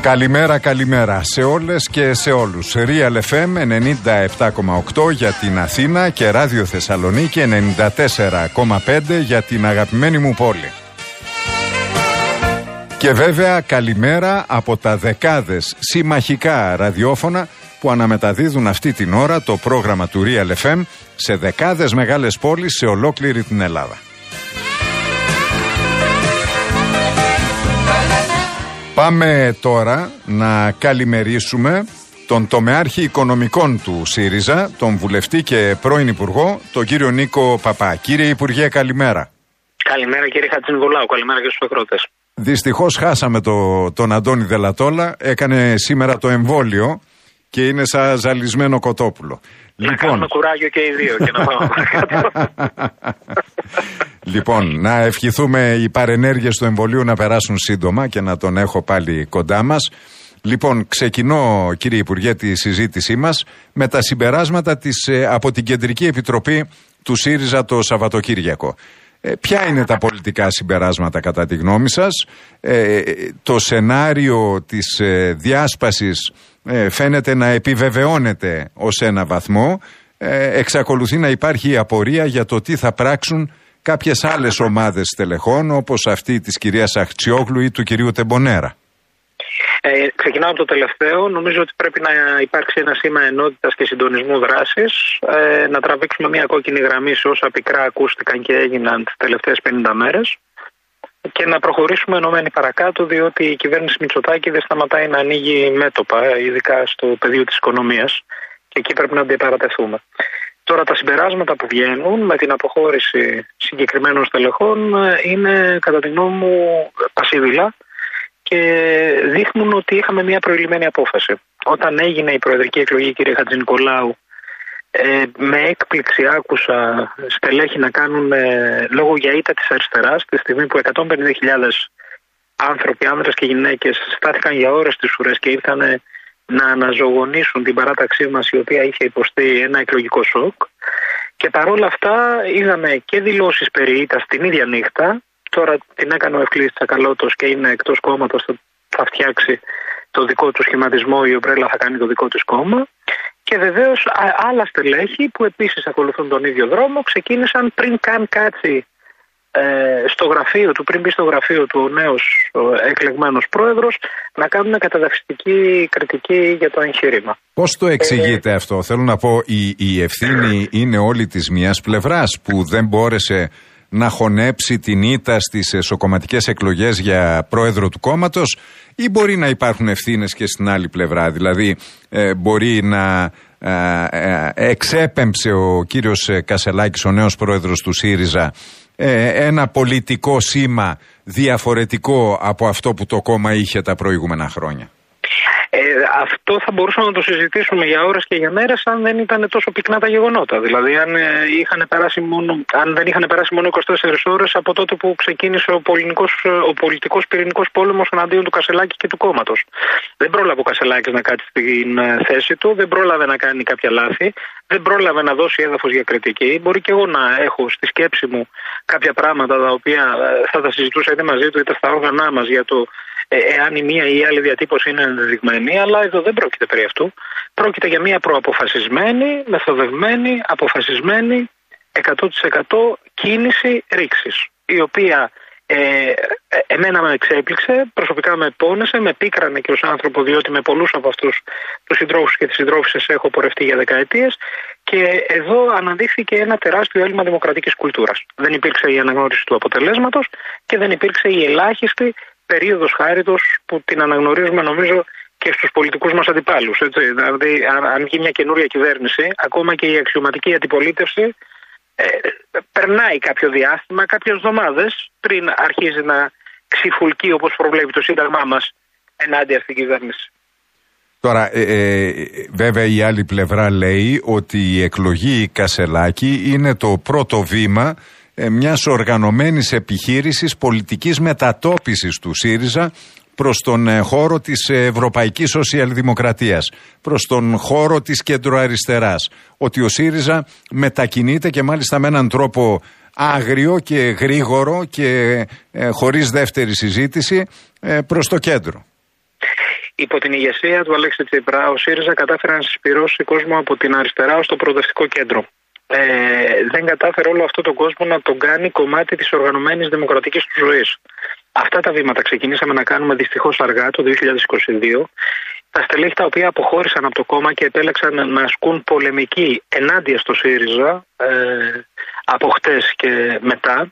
Καλημέρα σε όλες και σε όλους. Real FM 97,8 για την Αθήνα και Ράδιο Θεσσαλονίκη 94,5 για την αγαπημένη μου πόλη. Και βέβαια καλημέρα από τα δεκάδες συμμαχικά ραδιόφωνα που αναμεταδίδουν αυτή την ώρα το πρόγραμμα του Real FM σε δεκάδες μεγάλες πόλεις σε ολόκληρη την Ελλάδα. Πάμε τώρα να καλημερίσουμε τον τομεάρχη οικονομικών του ΣΥΡΙΖΑ, τον βουλευτή και πρώην Υπουργό, τον κύριο Νίκο Παπά. Κύριε Υπουργέ, καλημέρα. Καλημέρα κύριε Χατζηνικολάου, καλημέρα και στους ακρότες. Δυστυχώς χάσαμε τον Αντώνη Δελατόλα, έκανε σήμερα το εμβόλιο και είναι σαν ζαλισμένο κοτόπουλο. Να κάνουμε κουράγιο και οι δύο και να πάμε παρακάτω. Λοιπόν, να ευχηθούμε οι παρενέργειες του εμβολίου να περάσουν σύντομα και να τον έχω πάλι κοντά μας. Λοιπόν, ξεκινώ κύριε Υπουργέ τη συζήτησή μας με τα συμπεράσματα από την Κεντρική Επιτροπή του ΣΥΡΙΖΑ το Σαββατοκύριακο. Ποια είναι τα πολιτικά συμπεράσματα κατά τη γνώμη σας? Το σενάριο της διάσπασης φαίνεται να επιβεβαιώνεται ως ένα βαθμό. Εξακολουθεί να υπάρχει η απορία για το τι θα πράξουν κάποιες άλλες ομάδες στελεχών, όπως αυτή της κυρίας Αχτσιόγλου ή του κυρίου Τεμπονέρα. Ξεκινάω από το τελευταίο. Νομίζω ότι πρέπει να υπάρξει ένα σήμα ενότητας και συντονισμού δράσης. Να τραβήξουμε μια κόκκινη γραμμή σε όσα πικρά ακούστηκαν και έγιναν τις τελευταίες 50 μέρες. Και να προχωρήσουμε ενωμένοι παρακάτω, διότι η κυβέρνηση Μητσοτάκη δεν σταματάει να ανοίγει μέτωπα, ειδικά στο πεδίο της οικονομίας. Και εκεί πρέπει να αντιπαρατεθούμε. Τώρα τα συμπεράσματα που βγαίνουν με την αποχώρηση συγκεκριμένων στελεχών είναι κατά τη γνώμη μου πασίβιλα και δείχνουν ότι είχαμε μια προηλημένη απόφαση. Όταν έγινε η προεδρική εκλογή, κύριε Χατζηνικολάου, με έκπληξη άκουσα στελέχη να κάνουν λόγο για ήττα της αριστεράς, τη στιγμή που 150.000 άνθρωποι, άνδρες και γυναίκες, στάθηκαν για ώρες στις ουρές και ήρθαν να αναζωογονήσουν την παράταξή μας, η οποία είχε υποστεί ένα εκλογικό σοκ. Και παρόλα αυτά είδαμε και δηλώσεις περί ήττας την ίδια νύχτα. Τώρα την έκανε ο Ευκλήδης Τσακαλώτος και είναι εκτός κόμματος, θα φτιάξει το δικό του σχηματισμό, η Ομπρέλα θα κάνει το δικό της κόμμα. Και βεβαίως άλλα στελέχη που επίσης ακολουθούν τον ίδιο δρόμο ξεκίνησαν πριν καν κάτσει στο γραφείο του, πριν μπει στο γραφείο του ο νέος εκλεγμένος πρόεδρος, να κάνουν καταδαφιστική κριτική για το εγχείρημα. Πώς το εξηγείτε αυτό? Θέλω να πω, η ευθύνη είναι όλη της μιας πλευράς που δεν μπόρεσε να χωνέψει την ήττα στις εσωκομματικές εκλογές για πρόεδρο του κόμματος, ή μπορεί να υπάρχουν ευθύνες και στην άλλη πλευρά? Δηλαδή μπορεί να εξέπεμψε ο κύριος Κασελάκης, ο νέος πρόεδρος του ΣΥΡΙΖΑ, ένα πολιτικό σήμα διαφορετικό από αυτό που το κόμμα είχε τα προηγούμενα χρόνια. Αυτό θα μπορούσαμε να το συζητήσουμε για ώρες και για μέρες αν δεν ήταν τόσο πυκνά τα γεγονότα. Δηλαδή αν δεν είχαν περάσει μόνο 24 ώρες από τότε που ξεκίνησε ο πολιτικός πυρηνικός πόλεμος εναντίον του Κασελάκη και του κόμματος. Δεν πρόλαβε ο Κασελάκης να κάτσει στην θέση του, δεν πρόλαβε να κάνει κάποια λάθη, δεν πρόλαβε να δώσει έδαφος για κριτική. Μπορεί και εγώ να έχω στη σκέψη μου κάποια πράγματα τα οποία θα τα συζητούσα είτε μαζί του είτε στα όργανά μας για το εάν η μία ή η άλλη διατύπωση είναι ενδεδειγμένη, αλλά εδώ δεν πρόκειται περί αυτού. Πρόκειται για μια προαποφασισμένη, μεθοδευμένη, αποφασισμένη 100% κίνηση ρήξης, η οποία εμένα με εξέπληξε, προσωπικά με πόνεσε, με πίκρανε και ως άνθρωπο, διότι με πολλούς από αυτούς τους συντρόφους και τις συντρόφισσες έχω πορευτεί για δεκαετίες και εδώ αναδείχθηκε ένα τεράστιο έλλειμμα δημοκρατικής κουλτούρας. Δεν υπήρξε η αναγνώριση του αποτελέσματος και δεν υπήρξε η ελάχιστη περίοδος χάριτος που την αναγνωρίζουμε νομίζω και στους πολιτικούς μας αντιπάλους. Έτσι. Δηλαδή αν βγει μια καινούρια κυβέρνηση, ακόμα και η αξιωματική αντιπολίτευση περνάει κάποιο διάστημα, κάποιες εβδομάδες πριν αρχίζει να ξυφουλκεί, όπως προβλέπει το Σύνταγμά μας, ενάντια στην κυβέρνηση. Τώρα, βέβαια η άλλη πλευρά λέει ότι η εκλογή Κασελάκη είναι το πρώτο βήμα μιας οργανωμένης επιχείρησης πολιτικής μετατόπισης του ΣΥΡΙΖΑ προς τον χώρο της Ευρωπαϊκής Σοσιαλδημοκρατίας, προς τον χώρο της κεντροαριστεράς. Ότι ο ΣΥΡΙΖΑ μετακινείται και μάλιστα με έναν τρόπο άγριο και γρήγορο και χωρίς δεύτερη συζήτηση προς το κέντρο. υπό την ηγεσία του Αλέξη Τσίπρα, ο ΣΥΡΙΖΑ κατάφερε να συσπυρώσει κόσμο από την αριστερά ως το προοδευτικό κέντρο. Δεν κατάφερε όλο αυτόν τον κόσμο να τον κάνει κομμάτι της οργανωμένης δημοκρατικής του ζωής. Αυτά τα βήματα ξεκινήσαμε να κάνουμε δυστυχώς αργά το 2022. Τα στελέχη τα οποία αποχώρησαν από το κόμμα και επέλεξαν να ασκούν πολεμική ενάντια στο ΣΥΡΙΖΑ από χτες και μετά,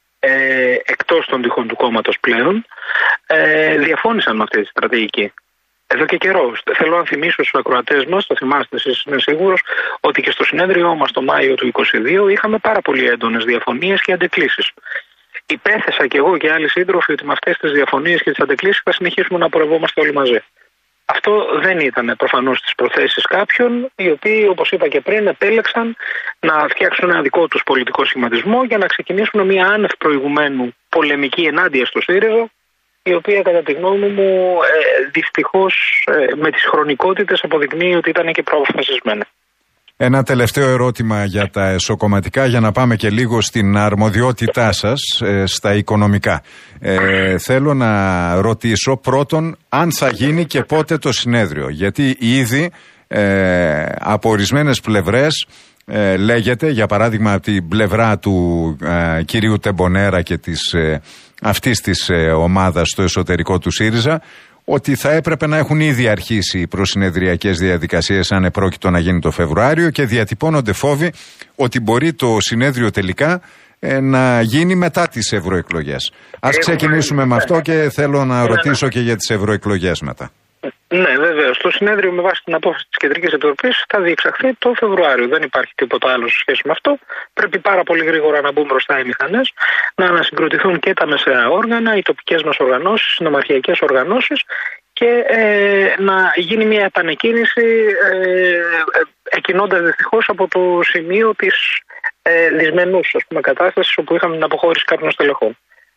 εκτός των τυχών του κόμματος πλέον, διαφώνησαν με αυτή τη στρατηγική. Εδώ και καιρό. Θέλω να θυμίσω στους ακροατές μας, το θυμάστε εσείς, είμαι σίγουρος, ότι και στο συνέδριό μας το Μάιο του 2022 είχαμε πάρα πολύ έντονες διαφωνίες και αντεκλήσεις. Υπέθεσα κι εγώ και άλλοι σύντροφοι ότι με αυτές τις διαφωνίες και τις αντεκλήσεις θα συνεχίσουμε να πορευόμαστε όλοι μαζί. Αυτό δεν ήταν προφανώς στις προθέσεις κάποιων, οι οποίοι, όπως είπα και πριν, επέλεξαν να φτιάξουν ένα δικό τους πολιτικό σχηματισμό για να ξεκινήσουν μια άνευ προηγουμένου πολεμική ενάντια στο ΣΥΡΙΖΑ, η οποία κατά τη γνώμη μου δυστυχώς με τις χρονικότητες αποδεικνύει ότι ήταν και προαποφασισμένη. Ένα τελευταίο ερώτημα για τα εσωκομματικά, για να πάμε και λίγο στην αρμοδιότητά σας στα οικονομικά. Θέλω να ρωτήσω πρώτον αν θα γίνει και πότε το συνέδριο, γιατί ήδη από ορισμένες πλευρές λέγεται, για παράδειγμα από την πλευρά του κυρίου Τεμπονέρα και αυτής της ομάδας στο εσωτερικό του ΣΥΡΙΖΑ, ότι θα έπρεπε να έχουν ήδη αρχίσει οι προσυνεδριακές διαδικασίες αν επρόκειτο να γίνει το Φεβρουάριο, και διατυπώνονται φόβοι ότι μπορεί το συνέδριο τελικά να γίνει μετά τις ευρωεκλογές. Ας ξεκινήσουμε με αυτό και θέλω να ρωτήσω και για τις ευρωεκλογές μετά. Ναι, βεβαίως. Το συνέδριο με βάση την απόφαση της Κεντρικής Επιτροπής θα διεξαχθεί το Φεβρουάριο. Δεν υπάρχει τίποτα άλλο σε σχέση με αυτό. Πρέπει πάρα πολύ γρήγορα να μπουν μπροστά οι μηχανές, να ανασυγκροτηθούν και τα μεσαία όργανα, οι τοπικές μας οργανώσεις, οι νομαρχιακές οργανώσεις και να γίνει μια επανεκκίνηση, εκκινώντας δυστυχώς από το σημείο της δυσμενούς κατάστασης όπου είχαμε την αποχώρηση κάποιων στελεχών.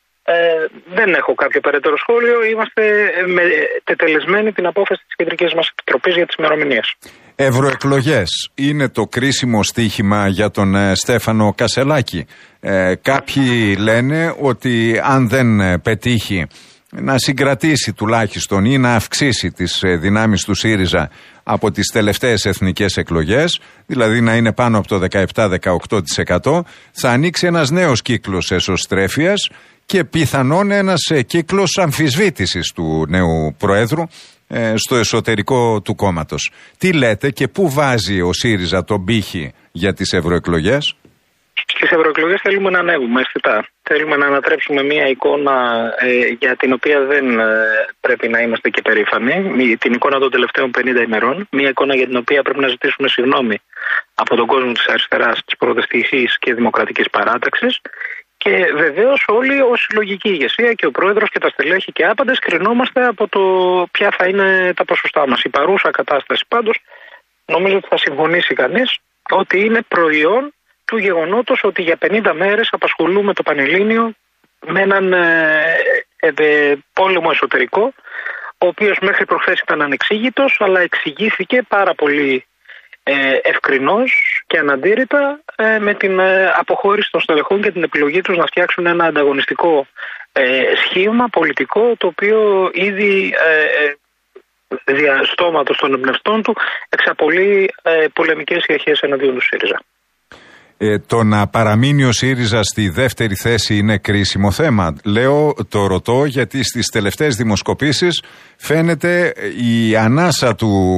Δεν έχω κάποιο περαιτέρω σχόλιο. Είμαστε τετελεσμένοι την απόφαση της Κεντρικής μας Επιτροπής για τις ημερομηνίες. Ευρωεκλογές είναι το κρίσιμο στοίχημα για τον Στέφανο Κασελάκη. Κάποιοι λένε ότι αν δεν πετύχει να συγκρατήσει τουλάχιστον ή να αυξήσει τις δυνάμεις του ΣΥΡΙΖΑ από τις τελευταίες εθνικές εκλογές, δηλαδή να είναι πάνω από το 17-18%, θα ανοίξει ένας νέος κύκλος εσωστρέφειας και πιθανόν ένας κύκλος αμφισβήτησης του νέου Προέδρου στο εσωτερικό του κόμματος. Τι λέτε και πού βάζει ο ΣΥΡΙΖΑ τον πύχη για τις ευρωεκλογές? Στις ευρωεκλογές θέλουμε να ανέβουμε αισθητά. Θέλουμε να ανατρέψουμε μια εικόνα για την οποία δεν πρέπει να είμαστε και περήφανοι. Την εικόνα των τελευταίων 50 ημερών. Μια εικόνα για την οποία πρέπει να ζητήσουμε συγγνώμη από τον κόσμο της αριστεράς, της προοδευτικής και δημοκρατικής παράταξης. Και βεβαίως όλοι ως συλλογική ηγεσία και ο πρόεδρος και τα στελέχη και άπαντες κρινόμαστε από το ποια θα είναι τα ποσοστά μας. Η παρούσα κατάσταση πάντως νομίζω ότι θα συμφωνήσει κανείς ότι είναι προϊόν του γεγονότος ότι για 50 μέρες απασχολούμε το Πανελλήνιο με έναν πόλεμο εσωτερικό, ο οποίος μέχρι προχθές ήταν ανεξήγητος, αλλά εξηγήθηκε πάρα πολύ ευκρινώς και αναντήρητα με την αποχώρηση των στελεχών και την επιλογή τους να φτιάξουν ένα ανταγωνιστικό σχήμα πολιτικό, το οποίο ήδη δια στόματος των εμπνευστών του εξαπολύει πολεμικές αρχές εναντίον του ΣΥΡΙΖΑ. Το να παραμείνει ο ΣΥΡΙΖΑ στη δεύτερη θέση είναι κρίσιμο θέμα. Το ρωτώ γιατί στις τελευταίες δημοσκοπήσεις φαίνεται η ανάσα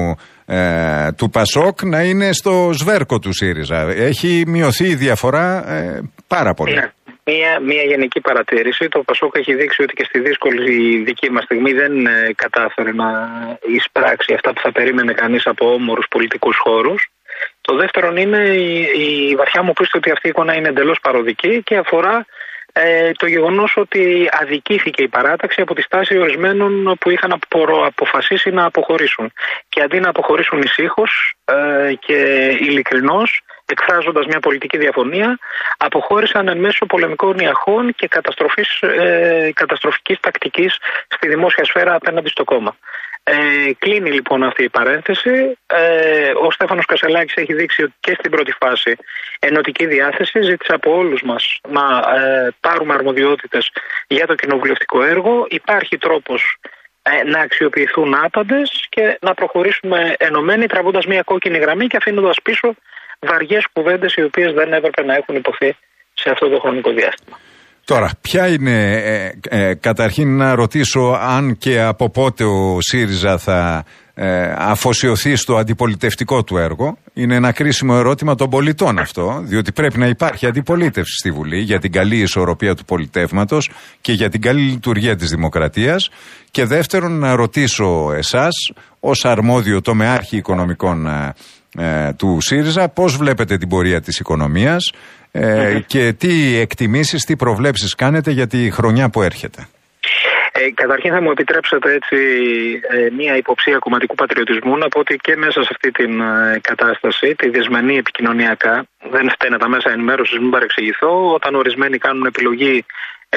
του Πασόκ να είναι στο σβέρκο του ΣΥΡΙΖΑ. Έχει μειωθεί η διαφορά πάρα πολύ. Ναι. Μια γενική παρατήρηση. Το Πασόκ έχει δείξει ότι και στη δύσκολη δική μας στιγμή δεν κατάφερε να εισπράξει αυτά που θα περίμενε κανείς από όμορους πολιτικούς χώρους. Το δεύτερον είναι η βαθιά μου πίστη ότι αυτή η εικόνα είναι εντελώς παροδική και αφορά το γεγονός ότι αδικήθηκε η παράταξη από τη στάση ορισμένων που είχαν αποφασίσει να αποχωρήσουν. Και αντί να αποχωρήσουν ησύχως και ειλικρινώς, εκφράζοντας μια πολιτική διαφωνία, αποχώρησαν εν μέσω πολεμικών ιαχών και καταστροφικής τακτικής στη δημόσια σφαίρα απέναντι στο κόμμα. Κλείνει λοιπόν αυτή η παρένθεση. Ο Στέφανος Κασελάκης έχει δείξει και στην πρώτη φάση ενωτική διάθεση. Ζήτησε από όλους μας να πάρουμε αρμοδιότητες για το κοινοβουλευτικό έργο. Υπάρχει τρόπος να αξιοποιηθούν άπαντες και να προχωρήσουμε ενωμένοι, τραβώντας μια κόκκινη γραμμή και αφήνοντας πίσω βαριές κουβέντες οι οποίες δεν έπρεπε να έχουν υποθεί σε αυτό το χρονικό διάστημα. Τώρα, ποια είναι, καταρχήν να ρωτήσω αν και από πότε ο ΣΥΡΙΖΑ θα αφοσιωθεί στο αντιπολιτευτικό του έργο. Είναι ένα κρίσιμο ερώτημα των πολιτών αυτό, διότι πρέπει να υπάρχει αντιπολίτευση στη Βουλή για την καλή ισορροπία του πολιτεύματος και για την καλή λειτουργία της δημοκρατίας. Και δεύτερον, να ρωτήσω εσάς, ως αρμόδιο τομεάρχη οικονομικών του ΣΥΡΙΖΑ, πώς βλέπετε την πορεία της οικονομίας και τι εκτιμήσεις, τι προβλέψεις κάνετε για τη χρονιά που έρχεται. Καταρχήν θα μου επιτρέψετε έτσι μια υποψία κομματικού πατριωτισμού να πω ότι και μέσα σε αυτή την κατάσταση, τη δυσμενή επικοινωνιακά, δεν φταίνε τα μέσα ενημέρωσης, μην παρεξηγηθώ, όταν ορισμένοι κάνουν επιλογή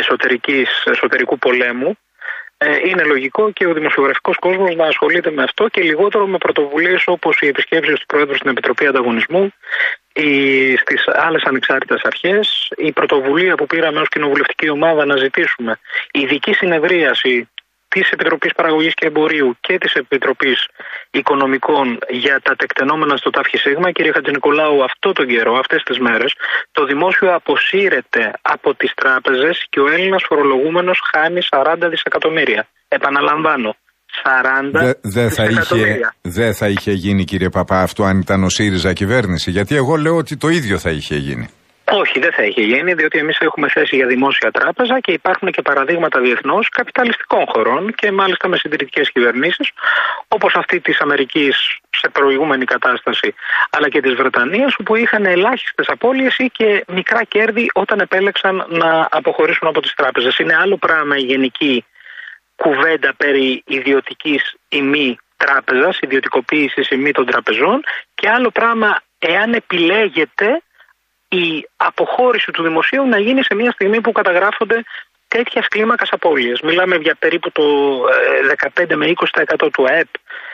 εσωτερικού πολέμου, είναι λογικό και ο δημοσιογραφικός κόσμος να ασχολείται με αυτό και λιγότερο με πρωτοβουλίες όπως οι επισκέψεις του Προέδρου στην Επιτροπή Ανταγωνισμού ή στις άλλες ανεξάρτητες αρχές, η πρωτοβουλία που πήραμε ως κοινοβουλευτική ομάδα να ζητήσουμε ειδική συνεδρίαση της Επιτροπής Παραγωγής και Εμπορίου και της Επιτροπής Οικονομικών για τα τεκτενόμενα στο ΤΑΦ. Κύριε Χατζηνικολάου, αυτό τον καιρό, αυτές τις μέρες, το δημόσιο αποσύρεται από τις τράπεζες και ο Έλληνας φορολογούμενος χάνει 40 δισεκατομμύρια. Επαναλαμβάνω, 40 δισεκατομμύρια. Δεν θα είχε γίνει, κύριε Παπά, αυτό αν ήταν ο ΣΥΡΙΖΑ κυβέρνηση? Γιατί εγώ λέω ότι το ίδιο θα είχε γίνει. Όχι, δεν θα είχε γίνει, διότι εμείς έχουμε θέση για δημόσια τράπεζα και υπάρχουν και παραδείγματα διεθνώς καπιταλιστικών χωρών και μάλιστα με συντηρητικές κυβερνήσεις, όπως αυτή της Αμερικής σε προηγούμενη κατάσταση, αλλά και της Βρετανίας, όπου είχαν ελάχιστες απώλειες ή και μικρά κέρδη όταν επέλεξαν να αποχωρήσουν από τις τράπεζες. Είναι άλλο πράγμα η γενική κουβέντα περί ιδιωτικής ή μη τράπεζας, ιδιωτικοποίησης ή μη των τραπεζών, και άλλο πράγμα εάν επιλέγεται η αποχώρηση του δημοσίου να γίνει σε μια στιγμή που καταγράφονται τέτοιας κλίμακας απώλειες. Μιλάμε για περίπου το 15 με 20% του ΑΕΠ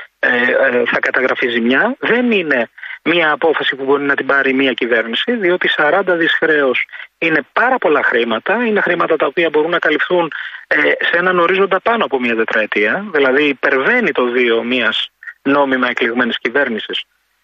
θα καταγραφεί ζημιά. Δεν είναι μια απόφαση που μπορεί να την πάρει μια κυβέρνηση, διότι 40 δις χρέος είναι πάρα πολλά χρήματα. Είναι χρήματα τα οποία μπορούν να καλυφθούν σε έναν ορίζοντα πάνω από μια τετραετία. Δηλαδή υπερβαίνει το 2 μιας νόμιμα εκλεγμένης κυβέρνησης.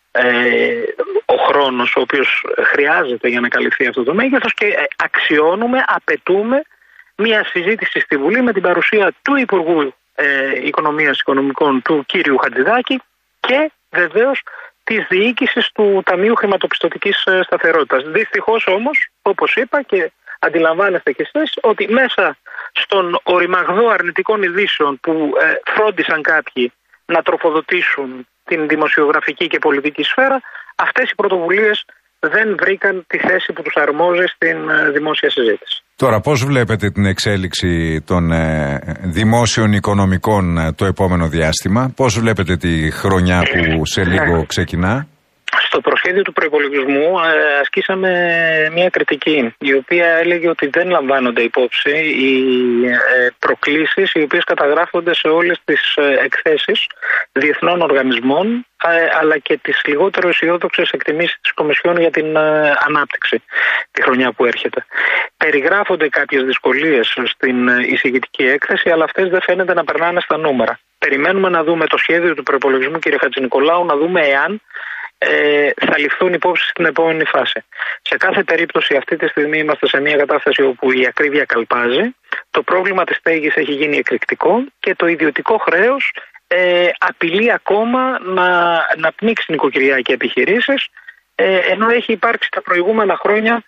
Ο χρόνος ο οποίος χρειάζεται για να καλυφθεί αυτό το μέγεθος, και αξιώνουμε, απαιτούμε μια συζήτηση στη Βουλή με την παρουσία του Υπουργού Οικονομίας Οικονομικών, του κύριου Χατζηδάκη, και βεβαίως της διοίκησης του Ταμείου Χρηματοπιστωτικής Σταθερότητας. Δυστυχώς όμως, όπως είπα και αντιλαμβάνεστε κι εσείς, ότι μέσα στον οριμαγδό αρνητικών ειδήσεων που φρόντισαν κάποιοι να τροφοδοτήσουν την δημοσιογραφική και πολιτική σφαίρα, αυτές οι πρωτοβουλίες δεν βρήκαν τη θέση που τους αρμόζει στην δημόσια συζήτηση. Τώρα, πώς βλέπετε την εξέλιξη των δημόσιων οικονομικών το επόμενο διάστημα? Πώς βλέπετε τη χρονιά που σε λίγο ξεκινά? Στο προσχέδιο του προϋπολογισμού ασκήσαμε μια κριτική, η οποία έλεγε ότι δεν λαμβάνονται υπόψη οι προκλήσεις οι οποίες καταγράφονται σε όλες τις εκθέσεις διεθνών οργανισμών, αλλά και τις λιγότερο αισιόδοξες εκτιμήσεις της Κομισιόν για την ανάπτυξη τη χρονιά που έρχεται. Περιγράφονται κάποιες δυσκολίες στην εισηγητική έκθεση, αλλά αυτές δεν φαίνεται να περνάνε στα νούμερα. Περιμένουμε να δούμε το σχέδιο του προϋπολογισμού, κύριε Χατζηνικολάου, να δούμε εάν θα ληφθούν υπόψη στην επόμενη φάση. Σε κάθε περίπτωση αυτή τη στιγμή είμαστε σε μια κατάσταση όπου η ακρίβεια καλπάζει, το πρόβλημα της στέγης έχει γίνει εκρηκτικό και το ιδιωτικό χρέος απειλεί ακόμα να πνίξει νοικοκυριά και επιχειρήσεις, ενώ έχει υπάρξει τα προηγούμενα χρόνια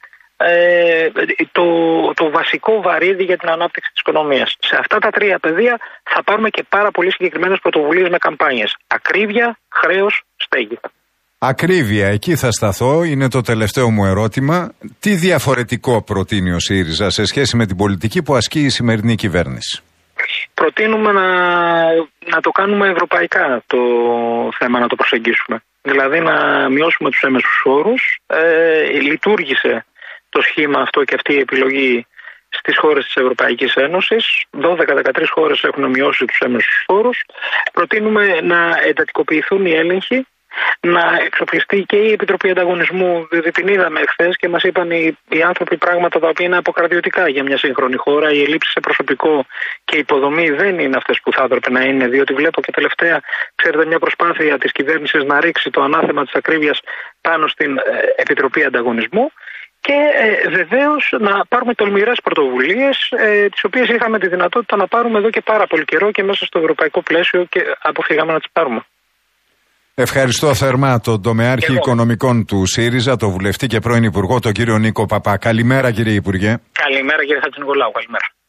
το βασικό βαρύδι για την ανάπτυξη της οικονομίας. Σε αυτά τα τρία πεδία θα πάρουμε και πάρα πολύ συγκεκριμένες πρωτοβουλίες με καμπάνιες. Ακρίβεια, χρέος, στέγη. Ακρίβεια, εκεί θα σταθώ, είναι το τελευταίο μου ερώτημα. Τι διαφορετικό προτείνει ο ΣΥΡΙΖΑ σε σχέση με την πολιτική που ασκεί η σημερινή κυβέρνηση? Προτείνουμε να το κάνουμε ευρωπαϊκά το θέμα, να το προσεγγίσουμε. Δηλαδή να μειώσουμε τους έμεσους φόρους. Λειτουργήσε το σχήμα αυτό και αυτή η επιλογή στις χώρες της Ευρωπαϊκής Ένωσης. 12-13 χώρες έχουν μειώσει τους έμεσους φόρους. Προτείνουμε να εντατικοποιηθούν οι έλεγχοι να εξοπλιστεί και η Επιτροπή Ανταγωνισμού, διότι την είδαμε εχθές και μας είπαν οι άνθρωποι πράγματα τα οποία είναι αποκαρδιωτικά για μια σύγχρονη χώρα. Οι ελλείψεις σε προσωπικό και υποδομή δεν είναι αυτές που θα έπρεπε να είναι, διότι βλέπω και τελευταία, ξέρετε, μια προσπάθεια της κυβέρνησης να ρίξει το ανάθεμα της ακρίβειας πάνω στην Επιτροπή Ανταγωνισμού. Και βεβαίως να πάρουμε τολμηρές πρωτοβουλίες, τις οποίες είχαμε τη δυνατότητα να πάρουμε εδώ και πάρα πολύ καιρό και μέσα στο ευρωπαϊκό πλαίσιο και αποφύγαμε να τις πάρουμε. Ευχαριστώ θερμά τον τομεάρχη οικονομικών του ΣΥΡΙΖΑ, τον βουλευτή και πρώην Υπουργό, τον κύριο Νίκο Παπά. Καλημέρα, κύριε Υπουργέ. Καλημέρα, κύριε Χατζηνικολάου. Καλημέρα.